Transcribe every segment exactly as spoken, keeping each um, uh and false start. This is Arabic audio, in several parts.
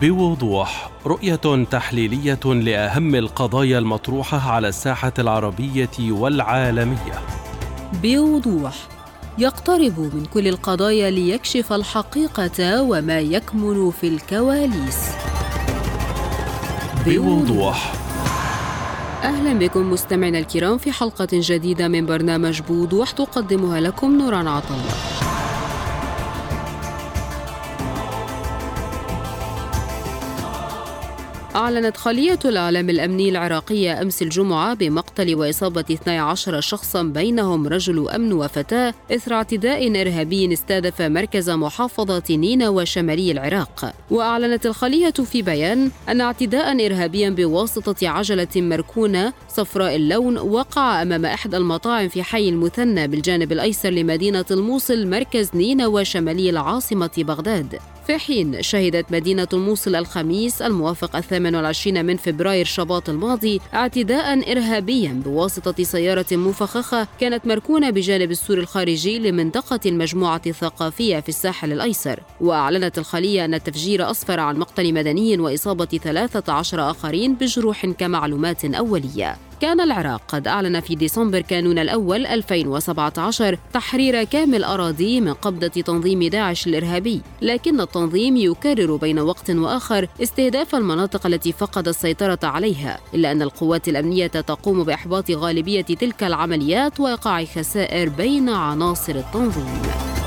بوضوح، رؤية تحليلية لأهم القضايا المطروحة على الساحة العربية والعالمية. بوضوح، يقترب من كل القضايا ليكشف الحقيقة وما يكمن في الكواليس. بوضوح. أهلا بكم مستمعينا الكرام في حلقة جديدة من برنامج بوضوح تقدمها لكم نوران عطلة. أعلنت خلية الإعلام الأمني العراقية أمس الجمعة بمقتل وإصابة اثني عشر شخصاً بينهم رجل أمن وفتاة إثر اعتداء إرهابي استهدف مركز محافظة نينوى شمالي العراق. وأعلنت الخلية في بيان أن اعتداء إرهابياً بواسطة عجلة مركونة صفراء اللون وقع أمام إحدى المطاعم في حي المثنى بالجانب الأيسر لمدينة الموصل مركز نينوى شمالي العاصمة بغداد، في حين شهدت مدينة الموصل الخميس الموافق الثامن والعشرين من فبراير شباط الماضي اعتداء إرهابيا بواسطة سيارة مفخخة كانت مركونة بجانب السور الخارجي لمنطقة المجموعة الثقافية في الساحل الأيسر. وأعلنت الخلية أن التفجير أسفر عن مقتل مدني وإصابة ثلاثة عشر آخرين بجروح كمعلومات أولية. كان العراق قد أعلن في ديسمبر كانون الأول ألفين وسبعة عشر تحرير كامل أراضيه من قبضة تنظيم داعش الإرهابي، لكن التنظيم يكرر بين وقت وآخر استهداف المناطق التي فقد السيطرة عليها، إلا أن القوات الأمنية تقوم بإحباط غالبية تلك العمليات وإيقاع خسائر بين عناصر التنظيم.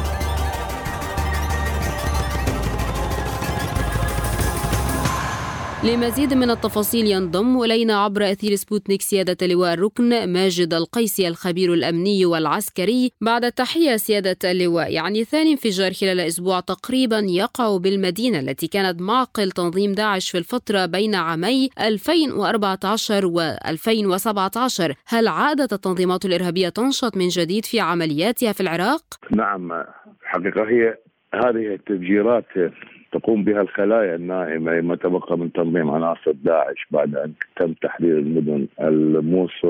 لمزيد من التفاصيل ينضم إلينا عبر أثير سبوتنيك سيادة اللواء الركن ماجد القيسي الخبير الأمني والعسكري. بعد التحية سيادة اللواء، يعني ثاني انفجار خلال أسبوع تقريبا يقع بالمدينة التي كانت معقل تنظيم داعش في الفترة بين عامي ألفين وأربعة عشر وألفين وسبعة عشر، هل عادت التنظيمات الإرهابية تنشط من جديد في عملياتها في العراق؟ نعم، الحقيقة هي هذه التفجيرات تقوم بها الخلايا النائمة ما تبقى من تنظيم عناصر داعش بعد أن تم تحرير المدن الموصل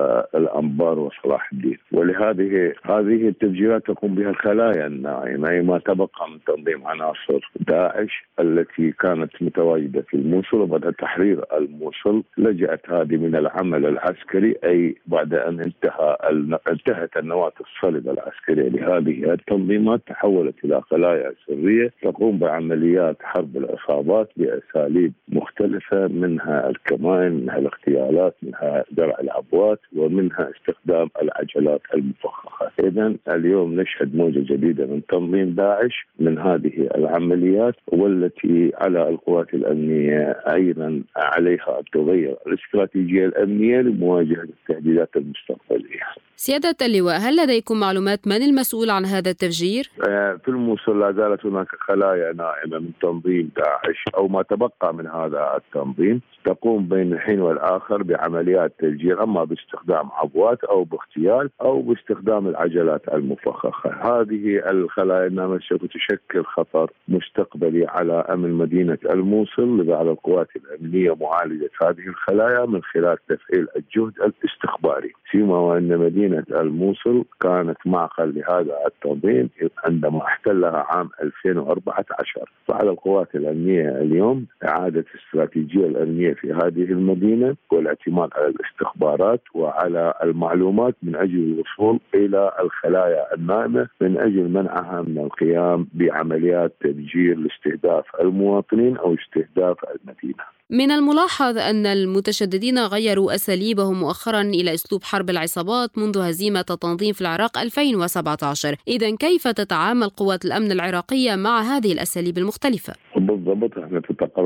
والأنبار وصلاح الدين. ولهذه هذه التفجيرات تقوم بها الخلايا النائمة ما تبقى من تنظيم عناصر داعش التي كانت متواجدة في الموصل. وبعد تحرير الموصل لجأت هذه من العمل العسكري، أي بعد أن انتهى انتهت النواة الصلب العسكرية لهذه التنظيمات تحولت إلى خلايا سرية تقوم بعمليات حرب العصابات بأساليب مختلفة، منها الكمائن، منها الاغتيالات، منها درع العبوات، ومنها استخدام العجلات المفخخة. إذن اليوم نشهد موجة جديدة من تنظيم داعش من هذه العمليات، والتي على القوات الأمنية أيضا عليها أن تغير الاستراتيجية الأمنية لمواجهة التهديدات المستقبلية. سيادة اللواء، هل لديكم معلومات من المسؤول عن هذا التفجير؟ في الموصل لا زالت هناك خلايا نائمة من تنظيم داعش أو ما تبقى من هذا التنظيم تقوم بين الحين والآخر بعمليات تفجير، أما باستخدام عبوات أو باغتيال أو باستخدام العجلات المفخخة. هذه الخلايا النائمة سوف تشكل خطر مستقبلي على أمن مدينة الموصل، لذا على القوات الأمنية معالجة هذه الخلايا من خلال تفعيل الجهد الاستخباري، فيما وأن مدينة الموصل كانت معقل لهذا التنظيم عندما احتلها عام ألفين وأربعة عشر. فعلى القوات الأمنية اليوم إعادة الاستراتيجية الأمنية في هذه المدينة والاعتماد على الاستخبارات وعلى المعلومات من أجل الوصول إلى الخلايا النائمة من أجل منعها من القيام بعمليات تفجير لاستهداف المواطنين أو استهداف المدينة. من الملاحظ أن المتشددين غيروا أساليبهم مؤخرا إلى أسلوب حرب العصابات منذ هزيمة التنظيم في العراق ألفين وسبعة عشر. إذن كيف تتعامل قوات الأمن العراقية مع هذه الأساليب المختلفة؟ بالضبط، احنا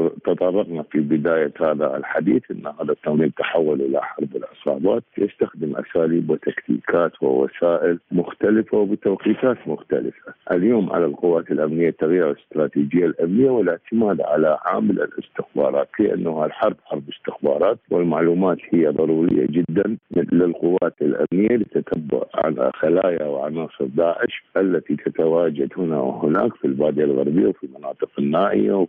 تطرقنا في بداية هذا الحديث أن هذا التنظيم تحول إلى حرب العصابات، يستخدم أساليب وتكتيكات ووسائل مختلفة وبتوقيتات مختلفة. اليوم على القوات الأمنية تغيير الاستراتيجية الأمنية والاعتماد على عامل الاستخبارات، لأنه الحرب حرب استخبارات والمعلومات هي ضرورية جدا للقوات الأمنية لتتبع عن خلايا وعناصر داعش التي تتواجد هنا وهناك في البادية الغربية وفي المناطق النائية وفي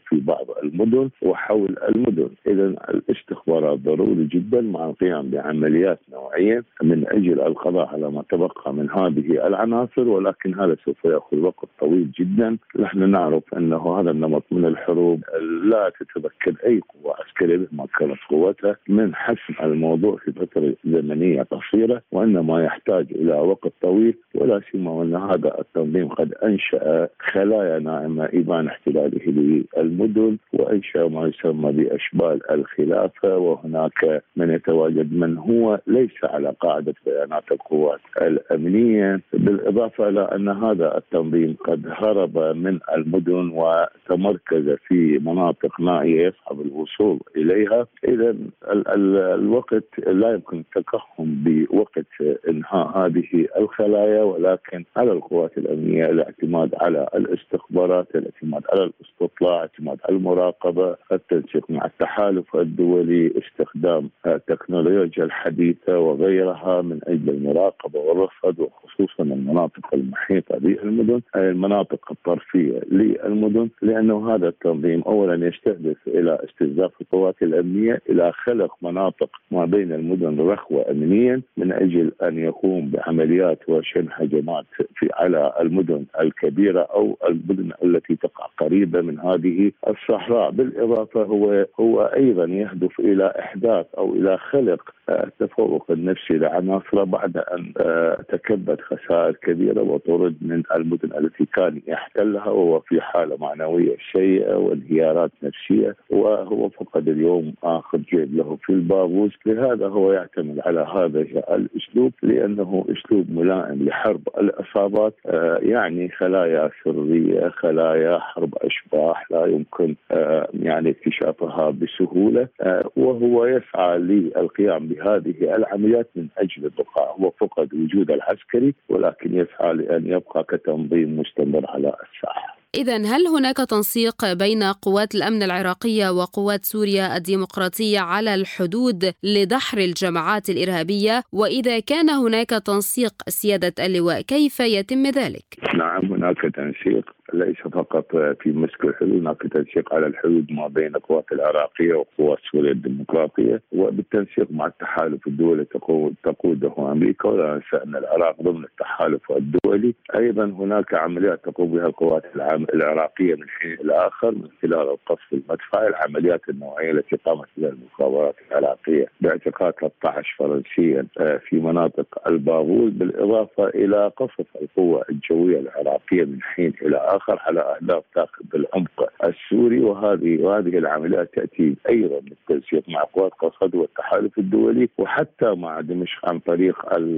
في بعض المدن وحول المدن. إذا الاستخبارات ضروري جدا مع القيام بعمليات نوعية من أجل القضاء على ما تبقى من هذه العناصر، ولكن هذا سوف يأخذ وقت طويل جدا. نحن نعرف أنه هذا النمط من الحروب لا تتمكن أي قوة عسكرية مهما كانت قوتها من حسم الموضوع في فترة زمنية قصيرة، وإنما يحتاج إلى وقت طويل، ولا سيما وأن هذا التنظيم قد أنشأ خلايا ناعمة إبان احتلاله للمدن، وأنشأ ما يسمى بأشبال الخلافة، وهناك من يتواجد من هو ليس على قاعدة بيانات القوات الأمنية، بالإضافة إلى أن هذا التنظيم قد هرب من المدن وتمركز في مناطق نائية يصعب الوصول إليها. إذا ال- ال- الوقت لا يمكن التكهن بوقت إنهاء هذه الخلايا، ولكن على القوات الأمنية الاعتماد على الاستخبارات، الاعتماد على الاستطلاع، الاعتماد على المراقبة، التنسيق مع التحالف الدولي، استخدام التكنولوجيا الحديثة وغيرها من أجل المراقبة والرصد، وخصوصا المناطق المحيطة بالمدن أي المناطق الطرفية للمدن، لأنه هذا التنظيم أولا يستهدف إلى استهداف القوات الأمنية إلى خلق مناطق ما بين المدن رخوة أمنيا من أجل أن يقوم بعمليات وشن هجمات في على المدن الكبيرة أو المدن التي تقع قريبة من هذه الصحراء. بالإضافة هو هو أيضا يهدف إلى إحداث أو إلى خلق التفوق النفسي لعناصر بعد أن تكبد خسائر كبيرة وطرد من المدن التي كان يحتلها، وهو في حالة معنوية سيئة وانهيارات نفسية، وهو فقد اليوم آخر جيب له في الباغوز. لهذا هو يعتمد على هذا الأسلوب لأنه أسلوب ملائم لحرب العصابات، يعني خلايا سرية، خلايا حرب أشباح لا يمكن يعني اكتشافها بسهولة، وهو يسعى للقيام بهذه العمليات من أجل البقاء. هو فقد وجود العسكري ولكن يسعى لأن يبقى كتنظيم مستمر على الساحة. إذن هل هناك تنسيق بين قوات الأمن العراقية وقوات سوريا الديمقراطية على الحدود لدحر الجماعات الإرهابية؟ وإذا كان هناك تنسيق سيادة اللواء كيف يتم ذلك؟ نعم هناك تنسيق ليس فقط في مسك الحدود، هناك تنسيق على الحدود ما بين القوات العراقية وقوات سوريا الديمقراطية، وبالتنسيق مع التحالف الدولي تقوده أمريكا، ولا ننسى أن العراق ضمن التحالف الدولي. أيضا هناك عمليات تقوم بها القوات العراقية من حين إلى آخر من خلال القصف المدفعي، العمليات النوعية التي قامت بها المخابرات العراقية باعتقال ثلاثة عشر فرنسيا في مناطق الباغوز، بالإضافة إلى قصف القوة الجوية العراقية من حين إلى آخر على أهداف داخل العمق السوري. وهذه وهذه العمليات تأتي أيضا بالتنسيق مع قوات قصد والتحالف الدولي، وحتى مع دمشق عن طريق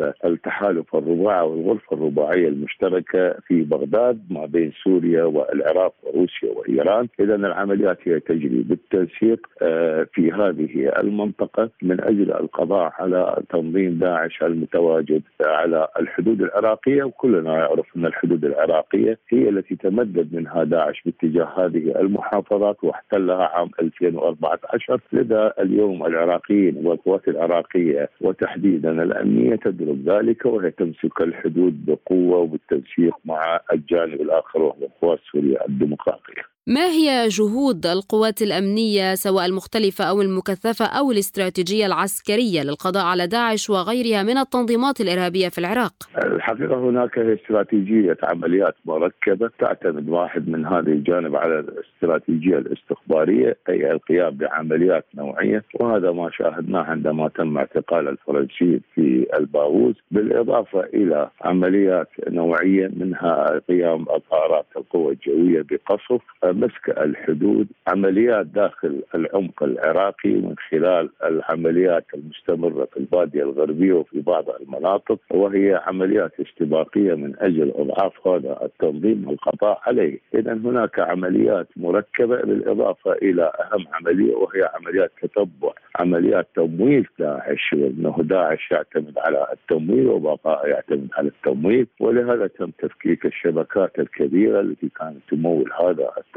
التحالف الرباعي والغرفة الرباعية المشتركة في بغداد ما بين سوريا والعراق وروسيا وإيران. إذا العمليات هي تجري بالتنسيق في هذه المنطقة من أجل القضاء على تنظيم داعش المتواجد على الحدود العراقية. وكلنا يعرف أن الحدود العراقية هي التي تمدد منها داعش باتجاه هذه المحافظات واحتلها عام ألفين وأربعة عشر. لذا اليوم العراقيين والقوات العراقية وتحديدا الأمنية تدرك ذلك، وهي تمسك الحدود بقوة وبالتنسيق مع الجانب الآخر وهو قوات سوريا الديمقراطية. ما هي جهود القوات الأمنية سواء المختلفة أو المكثفة أو الاستراتيجية العسكرية للقضاء على داعش وغيرها من التنظيمات الإرهابية في العراق؟ الحقيقة هناك استراتيجية عمليات مركبة تعتمد واحد من هذه الجانب على الاستراتيجية الاستخبارية، أي القيام بعمليات نوعية، وهذا ما شاهدناه عندما تم اعتقال الفرنسيين في الباغوز، بالإضافة إلى عمليات نوعية منها قيام طائرات القوة الجوية بقصف، مسك الحدود، عمليات داخل العمق العراقي من خلال العمليات المستمرة في البادية الغربية وفي بعض المناطق، وهي عمليات استباقية من أجل إضعاف هذا التنظيم والقضاء عليه. إذا هناك عمليات مركبة بالإضافة إلى أهم عملية وهي عمليات تتبع عمليات تمويل داعش، لأنه داعش يعتمد على التمويل وبقاء يعتمد على التمويل، ولهذا تم تفكيك الشبكات الكبيرة التي كانت تمول هذا التنظيم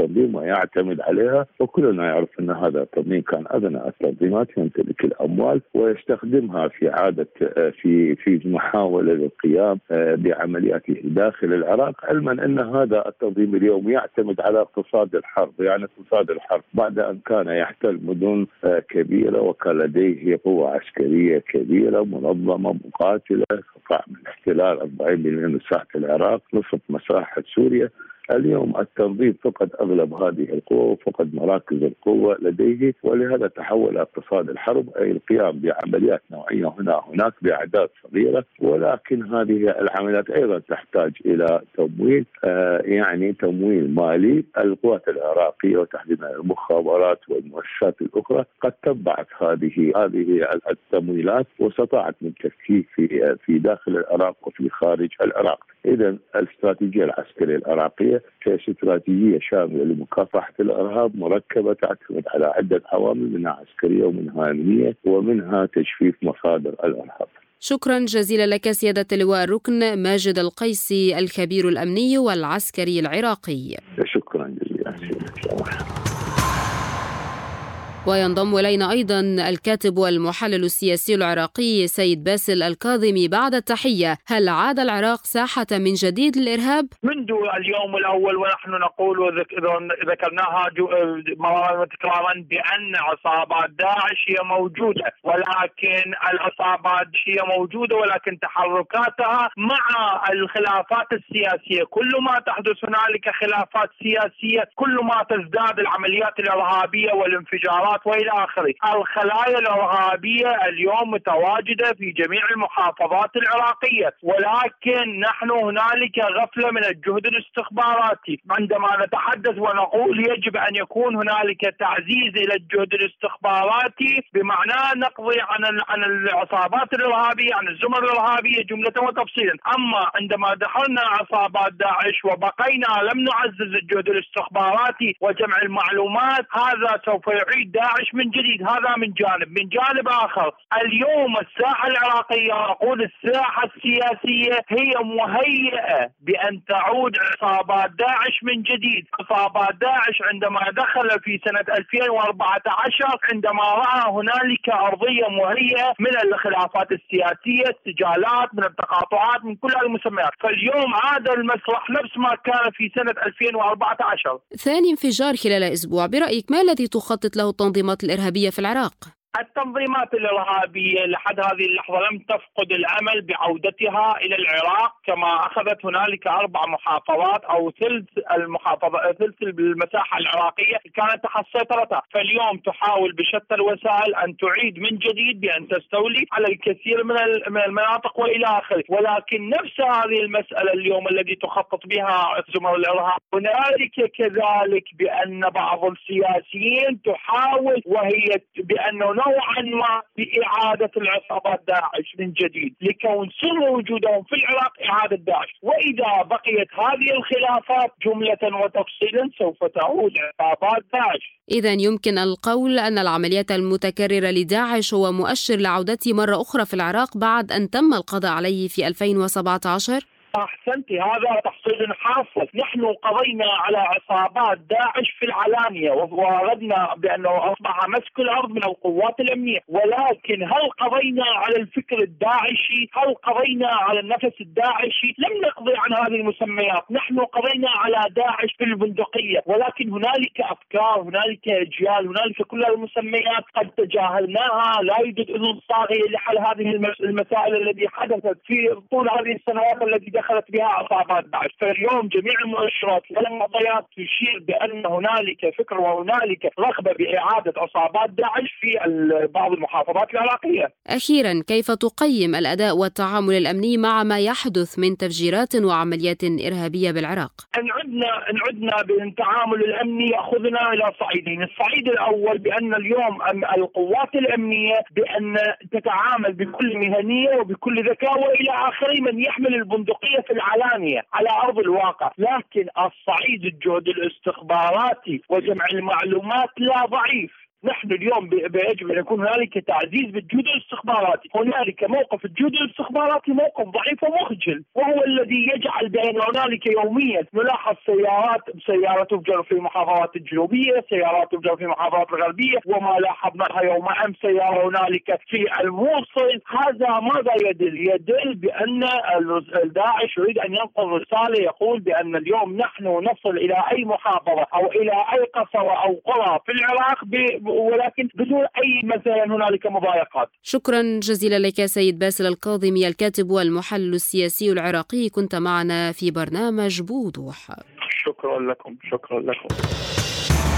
التنظيم ويعتمد عليها، وكلنا يعرف أن هذا التنظيم كان أغنى التنظيمات، يمتلك الأموال ويستخدمها في عادة في في محاولة للقيام بعملياته داخل العراق، علما أن هذا التنظيم اليوم يعتمد على اقتصاد الحرب. يعني اقتصاد الحرب بعد أن كان يحتل مدن كبيرة وكان لديه قوة عسكرية كبيرة منظمة مقاتلة، استطاع من احتلال أربعين بالمئة من مساحة العراق، نصف مساحة سوريا. اليوم التنظيم فقد أغلب هذه القوة وفقد مراكز القوة لديه، ولهذا تحول اقتصاد الحرب أي القيام بعمليات نوعية هنا هناك بأعداد صغيرة، ولكن هذه العمليات أيضا تحتاج إلى تمويل، آه يعني تمويل مالي. القوات العراقية وتحديدا المخابرات والمؤسسات الأخرى قد تبعت هذه هذه التمويلات واستطاعت من تفكيك في في داخل العراق وفي خارج العراق. إذا الاستراتيجية العسكرية العراقية هي استراتيجية شاملة لمكافحة الإرهاب مركبة تعتمد على عدة عوامل، منها عسكرية ومنها أمنية ومنها تجفيف مصادر الإرهاب. شكرا جزيلا لك سيادة اللواء الركن ماجد القيسي الخبير الأمني والعسكري العراقي. شكرا جزيلا. وينضم إلينا أيضا الكاتب والمحلل السياسي العراقي سيد باسل الكاظمي. بعد التحية، هل عاد العراق ساحة من جديد للإرهاب؟ منذ اليوم الأول ونحن نقول وذكرناها مرارا وتكرارا بأن عصابات داعش هي موجودة، ولكن العصابات هي موجودة ولكن تحركاتها مع الخلافات السياسية. كل ما تحدث هنالك خلافات سياسية كل ما تزداد العمليات الإرهابية والانفجارات وإلى آخره. الخلايا الإرهابية اليوم متواجدة في جميع المحافظات العراقية، ولكن نحن هنالك غفلة من الجهد الاستخباراتي. عندما نتحدث ونقول يجب أن يكون هنالك تعزيز إلى الجهد الاستخباراتي بمعنى نقضي عن عن العصابات الإرهابية، عن الزمر الإرهابية جملة وتفصيلا. أما عندما دخلنا عصابات داعش وبقينا لم نعزز الجهد الاستخباراتي وجمع المعلومات، هذا سوف يعيد داعش من جديد. هذا من جانب. من جانب آخر، اليوم الساحة العراقية، أقول الساحة السياسية، هي مهيئة بأن تعود عصابات داعش من جديد. عصابات داعش عندما دخل في سنة ألفين وأربعة عشر عندما رأى هنالك أرضية مهيئة من الخلافات السياسية، السجالات، من التقاطعات، من كل المسميات، فاليوم عاد المسرح نفس ما كان في سنة ألفين وأربعة عشر. ثاني انفجار خلال أسبوع، برأيك ما الذي تخطط له التنظيمات الإرهابية في العراق؟ التنظيمات الإرهابية لحد هذه اللحظة لم تفقد الأمل بعودتها إلى العراق، كما أخذت هنالك أربع محافظات أو ثلث المحافظة ثلث المساحة العراقية كانت تحت سيطرتها، فاليوم تحاول بشتى الوسائل أن تعيد من جديد بأن تستولي على الكثير من من المناطق وإلى آخره. ولكن نفس هذه المسألة اليوم الذي تخطط بها زمر الإرهاب، هنالك كذلك بأن بعض السياسيين تحاول وهي بأنه نوعا ما بإعادة العصابات داعش من جديد، لكون سر وجودهم في العراق إعادة داعش. وإذا بقيت هذه الخلافات جملة وتفصيلا سوف تعود عصابات داعش. إذن يمكن القول أن العمليات المتكررة لداعش هو مؤشر لعودته مرة أخرى في العراق بعد أن تم القضاء عليه في ألفين وسبعة عشر؟ أحسنتي، هذا تحصيل حاصل. نحن قضينا على عصابات داعش في العلانية ووردنا بأنه أصبح مسك الأرض من القوات الأمنية، ولكن هل قضينا على الفكر الداعشي؟ هل قضينا على النفس الداعشي؟ لم نقضي عن هذه المسميات. نحن قضينا على داعش في البندقية، ولكن هنالك أفكار، هنالك أجيال، هنالك كل المسميات قد تجاهلناها. لا يوجد أذن صاغية لحل هذه المسائل التي حدثت في طول هذه السنوات التي دخلت بها عصابات داعش. فاليوم جميع المؤشرات والمعطيات تشير بأن هنالك فكر وهنالك رغبة بإعادة عصابات داعش في بعض المحافظات العراقية. أخيرا، كيف تقيم الأداء والتعامل الأمني مع ما يحدث من تفجيرات وعمليات إرهابية بالعراق؟ إن عدنا إن عدنا بالتعامل الأمني يأخذنا إلى صعيدين. الصعيد الأول بأن اليوم القوات الأمنية بأن تتعامل بكل مهنية وبكل ذكاء وإلى آخره من يحمل البندقية في العلانية على أرض الواقع، لكن الصعيد الجهد الاستخباراتي وجمع المعلومات لا ضعيف. نحن اليوم يجب أن يكون هنالك تعزيز بالجهود الاستخباراتي. هنالك موقف الجهود الاستخباراتي موقف ضعيف ومخجل، وهو الذي يجعل بأن هنالك يوميا نلاحظ سيارات سيارات تفجر في المحافظات الجنوبية، سيارات تفجر في المحافظات الغربية، وما لاحظناها يوم أمس سيارة هنالك في الموصل. هذا ماذا يدل؟ يدل بأن داعش يريد أن ينقل رسالة يقول بأن اليوم نحن نصل إلى أي محافظة أو إلى أي قصر أو قرى في العراق ولكن بدون أي مثلا هنالك مضايقات. شكرا جزيلا لك سيد باسل الكاظمي، الكاتب والمحلل السياسي العراقي، كنت معنا في برنامج بوضوح. شكرا لكم. شكرا لكم.